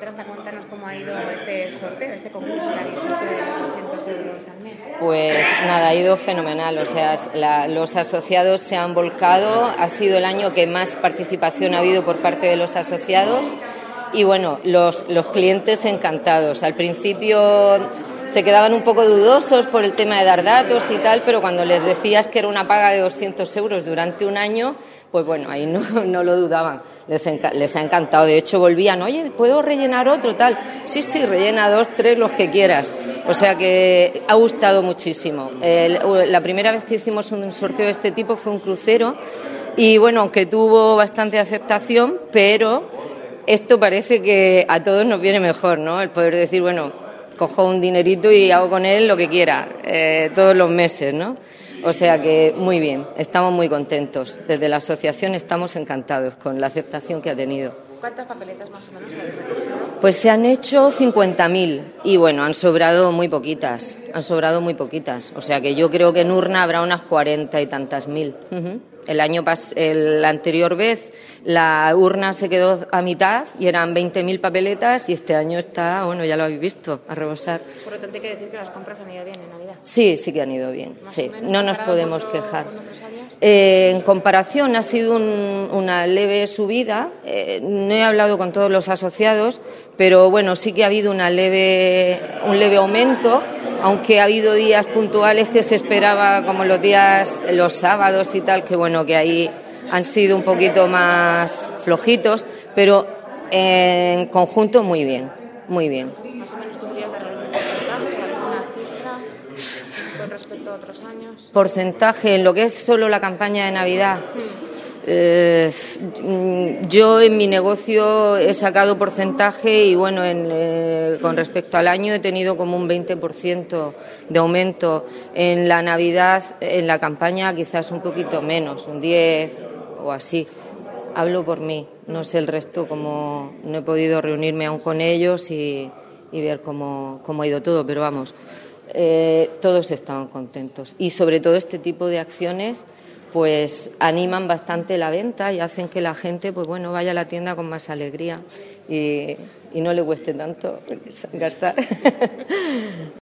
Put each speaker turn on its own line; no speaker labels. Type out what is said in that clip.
Esperanza, cuéntanos cómo ha ido este sorteo, este concurso que habéis hecho de los 200 euros al mes.
Pues nada, ha ido fenomenal, o sea, los asociados se han volcado, ha sido el año que más participación ha habido por parte de los asociados y bueno, los clientes encantados. Al principio se quedaban un poco dudosos por el tema de dar datos y tal, pero cuando les decías que era una paga de 200 euros durante un año, pues bueno, ahí no lo dudaban, les ha encantado. De hecho volvían, oye, ¿puedo rellenar otro tal? Sí, rellena 2, 3, los que quieras. O sea que ha gustado muchísimo. La primera vez que hicimos un sorteo de este tipo fue un crucero y bueno, aunque tuvo bastante aceptación, pero esto parece que a todos nos viene mejor, ¿no? El poder decir, bueno, cojo un dinerito y hago con él lo que quiera, todos los meses, ¿no? O sea que muy bien, estamos muy contentos. Desde la asociación estamos encantados con la aceptación que ha tenido.
¿Cuántas papeletas más o menos habéis recogido?
Pues se han hecho 50.000 y bueno, han sobrado muy poquitas. O sea que yo creo que en urna habrá unas 40 y tantas mil. La anterior vez la urna se quedó a mitad y eran 20.000 papeletas y este año está, bueno, ya lo habéis visto, a rebosar.
Por lo tanto hay que decir que las compras han ido bien en Navidad.
Sí que han ido bien. Sí, no nos podemos quejar.
¿Con otros años?
En comparación ha sido una leve subida. No he hablado con todos los asociados, pero bueno, sí que ha habido un leve aumento, aunque ha habido días puntuales que se esperaba, como los sábados y tal, que bueno, que ahí han sido un poquito más flojitos, pero en conjunto muy bien.
Más o menos podrías dar algún porcentaje, alguna cifra con respecto a otros años.
Porcentaje en lo que es solo la campaña de Navidad. Yo en mi negocio he sacado porcentaje y bueno, con respecto al año he tenido como un 20% de aumento. En la Navidad, en la campaña quizás un poquito menos, un 10 o así. Hablo por mí, no sé el resto, como no he podido reunirme aún con ellos y ver cómo ha ido todo, pero vamos, todos estaban contentos y sobre todo este tipo de acciones pues animan bastante la venta y hacen que la gente pues bueno vaya a la tienda con más alegría y no le cueste tanto gastar.